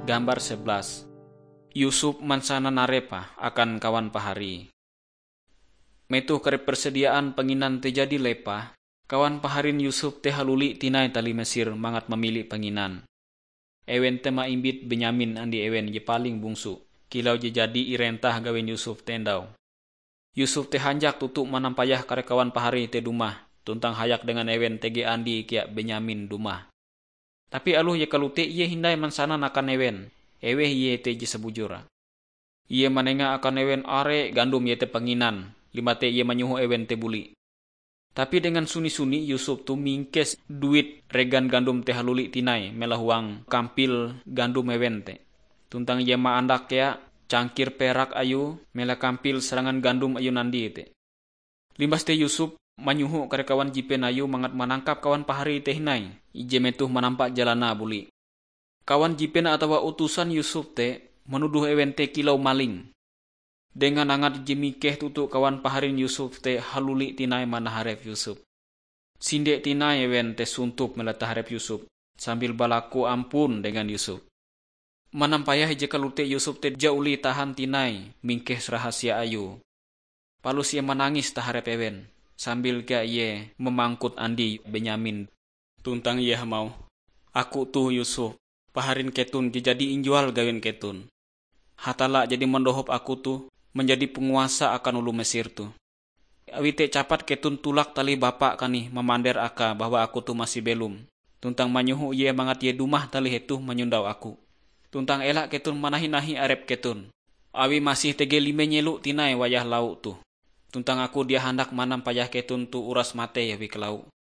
Gambar 11. Yusuf mansana narepa akan kawan pahari. Metu kare persediaan penginan terjadi lepa, kawan paharin Yusuf teh haluli tinai tali Mesir mangat memilih penginan. Ewen tema imbit Benyamin andi ewen je paling bungsu, kilau je jadi irentah gawen Yusuf tendau. Yusuf teh hanjak tutuk manampayah kare kawan pahari te dumah, tuntang hayak dengan ewen tege andi kia Benyamin dumah. Tapi aluh ye kalute ye hindai mansana akan ewen, eweh ye te je sebujura. Ye manenga akan ewen are gandum ye te penginan, lima te ye manyuhu ewen te buli. Tapi dengan suni-suni Yusuf tu mingkes duit regan gandum te haluli tinai melahuang kampil gandum ewen te. Tuntang ye ma andak ya cangkir perak ayu mela kampil serangan gandum ayu nandi te. Limbas te Yusuf manyuhu kare kawan jipen ayu mangat manangkap kawan pahari te hinai, ije metuh manampak jalana buli. Kawan jipen atau utusan Yusuf te menuduh ewen te kilau maling. Dengan angat jemikeh tutuk kawan paharin Yusuf te haluli tinai manaharep Yusuf. Sindek tinai ewen te suntup melataharep Yusuf sambil balaku ampun dengan Yusuf. Manampayah je kalute Yusuf te jauli tahan tinai mingkeh rahasia ayu. Palus ia menangis taharep ewen sambil kia ye memangkut andi Benyamin. Tuntang ye mau, aku tuh Yusuf, paharin ketun jadi injual gawen ketun. Hatala jadi mendohop aku tuh menjadi penguasa akan ulu Mesir tuh. Awite capat ketun tulak tali bapak kani memander aka bahwa aku tuh masih belum. Tuntang manyuhu ye mangat ye dumah tali hetu menyundau aku. Tuntang elak ketun manahi-nahi arep ketun. Awi masih tege lime nyeluk tinai wayah lauk tuh. Tuntang aku dia hendak manam payah ketun tu uras mate ya wi kelau.